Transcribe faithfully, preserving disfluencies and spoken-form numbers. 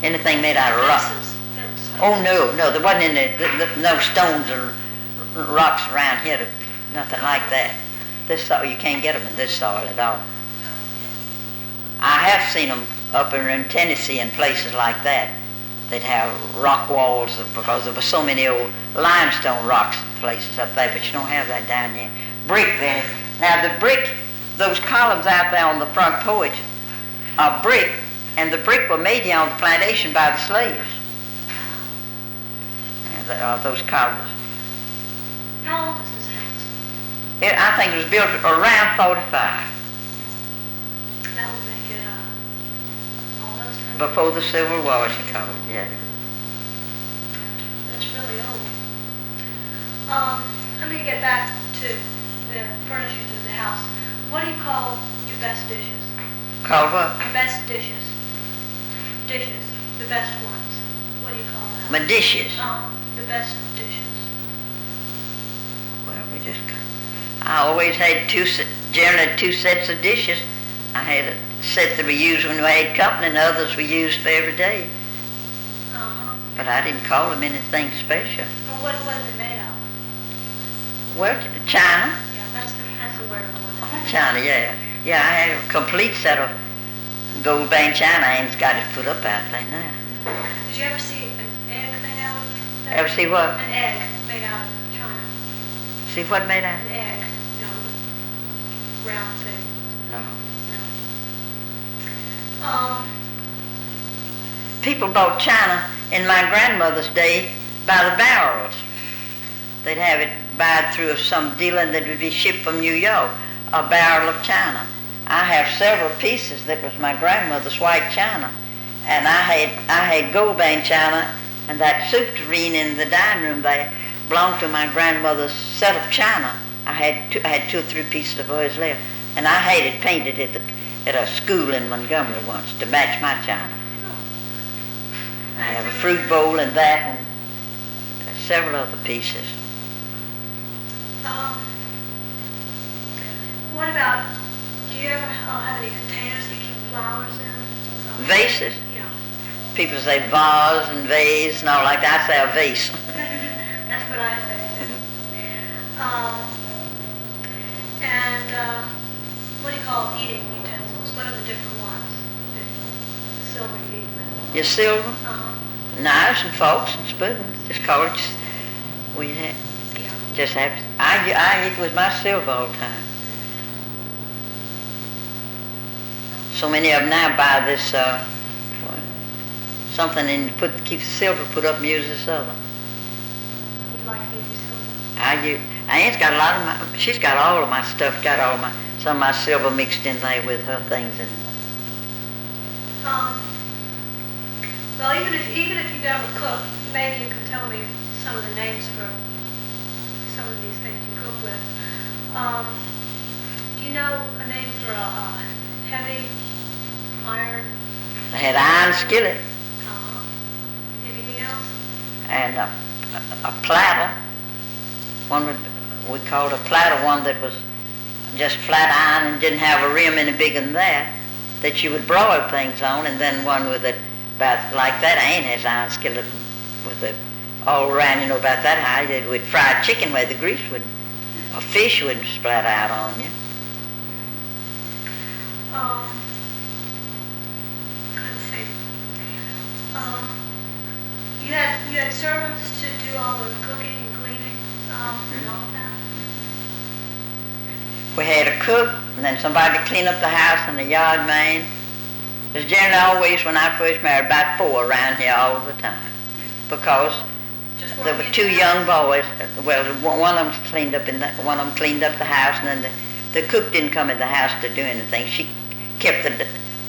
anything made out of rock. Oh no, no, there wasn't any, the, the, no stones or rocks around here, to, nothing like that. This soil, you can't get them in this soil at all. I have seen them up in Tennessee and places like that. They'd have rock walls because there were so many old limestone rocks and places up there, but you don't have that down here. Brick there. Now the brick, those columns out there on the front porch are brick, and the brick were made here on the plantation by the slaves. And the, uh, those columns. How old is this house? It, I think it was built around forty-five. That would make it uh, almost... Before the Civil War, she called it, yeah. That's really old. Um, let me get back to the furnishings of the house. What do you call your best dishes? Called what? Your best dishes. Dishes. The best ones. What do you call that? My dishes. Uh, the best dishes. Well, we just... I always had two, generally two sets of dishes. I had a set that we used when we had company, and others we used for every day. Uh-huh. But I didn't call them anything special. Well, what was it made out of? Well, china. Yeah, that's the, that's the word I wanted. China, yeah. Yeah, I had a complete set of gold band china. Ann's got it put up out there now. Did you ever see an egg made out of that? Ever see what? An egg made out of china. See what made out? An egg. You know, round thing. No. No. Um, People bought china in my grandmother's day by the barrels. They'd have it bought through some dealer that would be shipped from New York, a barrel of china. I have several pieces that was my grandmother's white china, and I had I had gold band china, and that soup tureen in the dining room there belonged to my grandmother's set of china. I had two, I had two or three pieces of hers left, and I had it painted at the at a school in Montgomery once to match my china. I have a fruit bowl and that, and several other pieces. um, what about, do you ever uh, have any containers you keep flowers in? Um, Vases. Yeah. People say vase and vase and all like that. I say a vase. That's what I say too. Um, and uh, what do you call eating utensils? What are the different ones? The silver you eat with? Your silver, Uh-huh. knives and forks and spoons. Just call it. Just, we had, Yeah. just have. I I eat with my silver all the time. So many of them now buy this uh, something and put keep the silver put up and use this other. You like to use your silver? I use. Aunt's got a lot of my. She's got all of my stuff. Got all of my some of my silver mixed in there with her things and. Um, well, even if even if you never cook, maybe you can tell me some of the names for some of these things you cook with. Um, do you know a name for a, a heavy iron? I had iron skillet Uh-huh. Anything else? and a, a, a platter. One would, we called a platter one that was just flat iron and didn't have a rim any bigger than that, that you would broil things on, and then one with it about like that. Aunt has iron skillet with it all around, you know, about that high. That would fry chicken where the grease would, or fish wouldn't splat out on you. Um, let's see. Um, you had you had servants to do all the cooking and cleaning um, and all of that. We had a cook, and then somebody to clean up the house, and a yard man. There's generally always, when I first married, about four around here all the time, because Just there were working two in the young house? boys. Well, one of them cleaned up in the, one of them cleaned up the house, and then the, the cook didn't come in the house to do anything. She kept the